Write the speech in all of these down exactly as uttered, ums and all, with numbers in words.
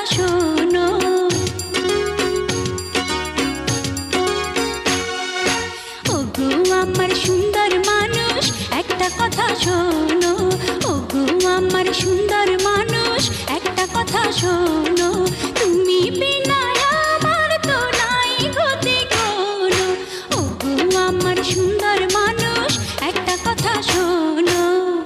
শোনো। ওগো আমার সুন্দর মানুষ একটা কথা শোনো, ওগো আমার সুন্দর মানুষ একটা কথা শোনো, তুমি বিনা আমার তো নাই গতি কোনো। ওগো আমার সুন্দর মানুষ একটা কথা শোনো।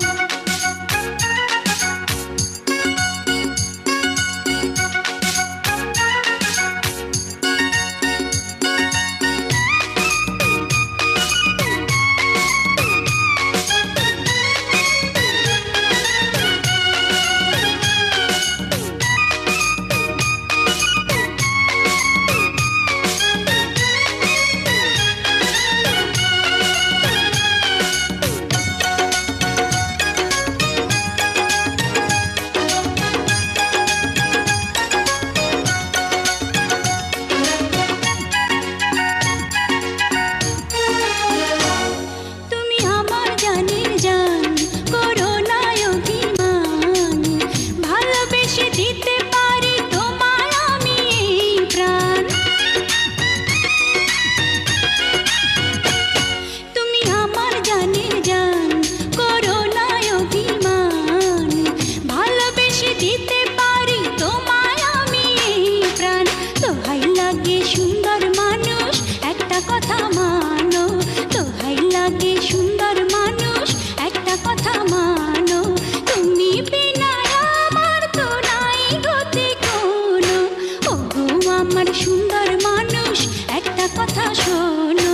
সুন্দর মানুষ একটা কথা শোনো।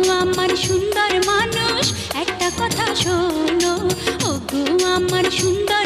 সুন্দর মানুষ একটা কথা শোনো, ওগো আমার সুন্দর